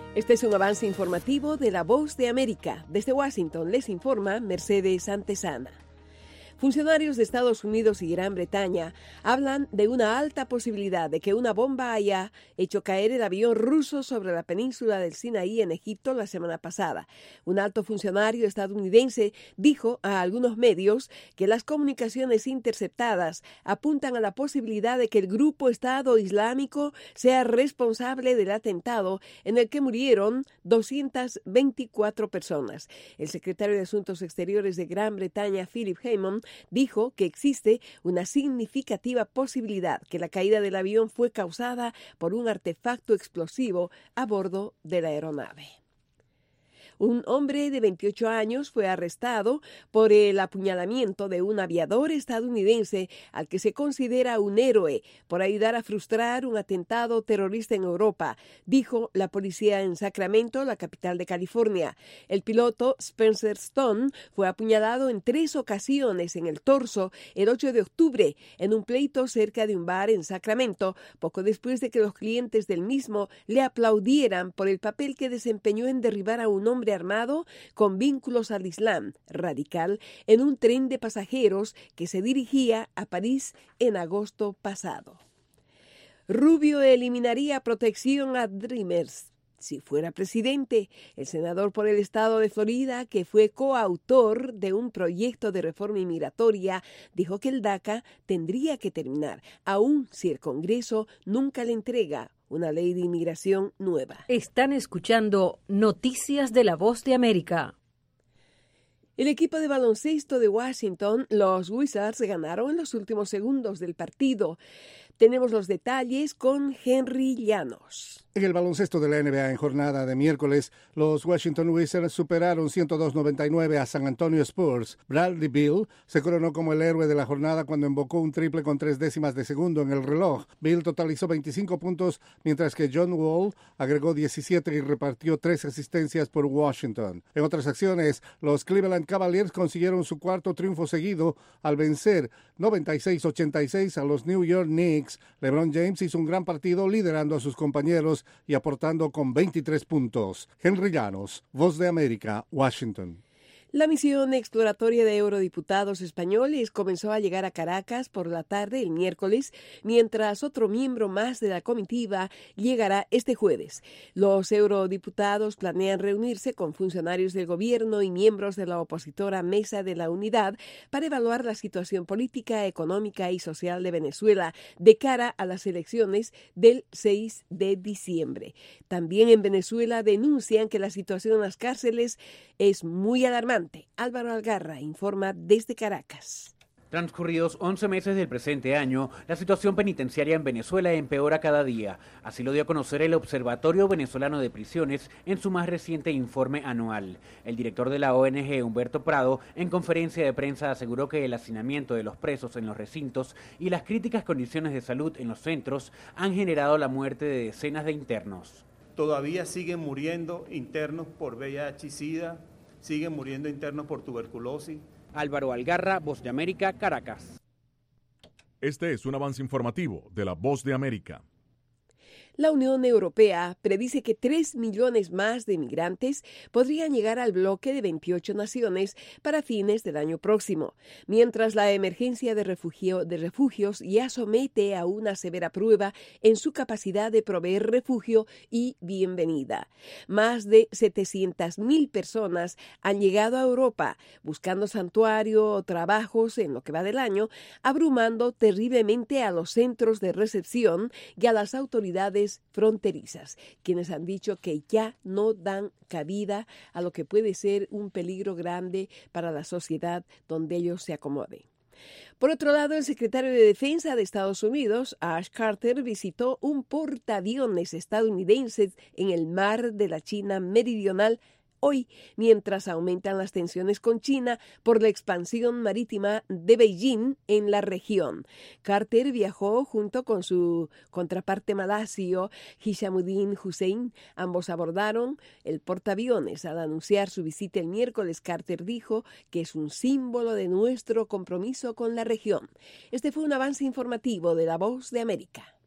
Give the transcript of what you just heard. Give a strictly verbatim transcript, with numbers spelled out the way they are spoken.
Este es un avance informativo de La Voz de América. Desde Washington les informa Mercedes Antesana. Funcionarios de Estados Unidos y Gran Bretaña hablan de una alta posibilidad de que una bomba haya hecho caer el avión ruso sobre la península del Sinaí en Egipto la semana pasada. Un alto funcionario estadounidense dijo a algunos medios que las comunicaciones interceptadas apuntan a la posibilidad de que el grupo Estado Islámico sea responsable del atentado en el que murieron doscientas veinticuatro personas. El secretario de Asuntos Exteriores de Gran Bretaña, Philip Hammond, dijo que existe una significativa posibilidad que la caída del avión fue causada por un artefacto explosivo a bordo de la aeronave. Un hombre de veintiocho años fue arrestado por el apuñalamiento de un aviador estadounidense al que se considera un héroe por ayudar a frustrar un atentado terrorista en Europa, dijo la policía en Sacramento, la capital de California. El piloto Spencer Stone fue apuñalado en tres ocasiones en el torso el ocho de octubre en un pleito cerca de un bar en Sacramento, poco después de que los clientes del mismo le aplaudieran por el papel que desempeñó en derribar a un hombre armado con vínculos al Islam radical en un tren de pasajeros que se dirigía a París en agosto pasado. Rubio eliminaría protección a Dreamers si fuera presidente. El senador por el estado de Florida, que fue coautor de un proyecto de reforma inmigratoria, dijo que el DACA tendría que terminar, aun si el Congreso nunca le entrega una ley de inmigración nueva. Están escuchando Noticias de La Voz de América. El equipo de baloncesto de Washington, los Wizards, ganaron en los últimos segundos del partido. Tenemos los detalles con Henry Llanos. En el baloncesto de la N B A en jornada de miércoles, los Washington Wizards superaron ciento dos a noventa y nueve a San Antonio Spurs. Bradley Beal se coronó como el héroe de la jornada cuando embocó un triple con tres décimas de segundo en el reloj. Beal totalizó veinticinco puntos, mientras que John Wall agregó diecisiete y repartió tres asistencias por Washington. En otras acciones, los Cleveland Cavaliers consiguieron su cuarto triunfo seguido al vencer noventa y seis a ochenta y seis a los New York Knicks. LeBron James hizo un gran partido liderando a sus compañeros y aportando con veintitrés puntos. Henry Llanos, Voz de América, Washington. La misión exploratoria de eurodiputados españoles comenzó a llegar a Caracas por la tarde el miércoles, mientras otro miembro más de la comitiva llegará este jueves. Los eurodiputados planean reunirse con funcionarios del gobierno y miembros de la opositora Mesa de la Unidad para evaluar la situación política, económica y social de Venezuela de cara a las elecciones del seis de diciembre. También en Venezuela denuncian que la situación en las cárceles es muy alarmante. Álvaro Algarra informa desde Caracas. Transcurridos once meses del presente año, la situación penitenciaria en Venezuela empeora cada día. Así lo dio a conocer el Observatorio Venezolano de Prisiones en su más reciente informe anual. El director de la O N G, Humberto Prado, en conferencia de prensa aseguró que el hacinamiento de los presos en los recintos y las críticas condiciones de salud en los centros han generado la muerte de decenas de internos. Todavía siguen muriendo internos por V I H y SIDA, siguen muriendo internos por tuberculosis. Álvaro Algarra, Voz de América, Caracas. Este es un avance informativo de La Voz de América. La Unión Europea predice que tres millones más de migrantes podrían llegar al bloque de veintiocho naciones para fines del año próximo, mientras la emergencia de, refugio, de refugios ya somete a una severa prueba en su capacidad de proveer refugio y bienvenida. Más de setecientas mil personas han llegado a Europa buscando santuario o trabajos en lo que va del año, abrumando terriblemente a los centros de recepción y a las autoridades fronterizas, quienes han dicho que ya no dan cabida a lo que puede ser un peligro grande para la sociedad donde ellos se acomoden. Por otro lado, el secretario de Defensa de Estados Unidos, Ash Carter, visitó un portaaviones estadounidense en el mar de la China Meridional hoy, mientras aumentan las tensiones con China por la expansión marítima de Beijing en la región. Carter viajó junto con su contraparte malasio, Hishamuddin Hussein. Ambos abordaron el portaaviones. Al anunciar su visita el miércoles, Carter dijo que es un símbolo de nuestro compromiso con la región. Este fue un avance informativo de La Voz de América.